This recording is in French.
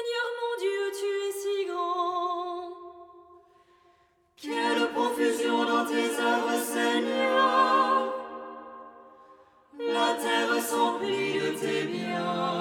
Seigneur mon Dieu, tu es si grand. Quelle profusion dans tes œuvres, Seigneur. La terre s'emplit de tes biens.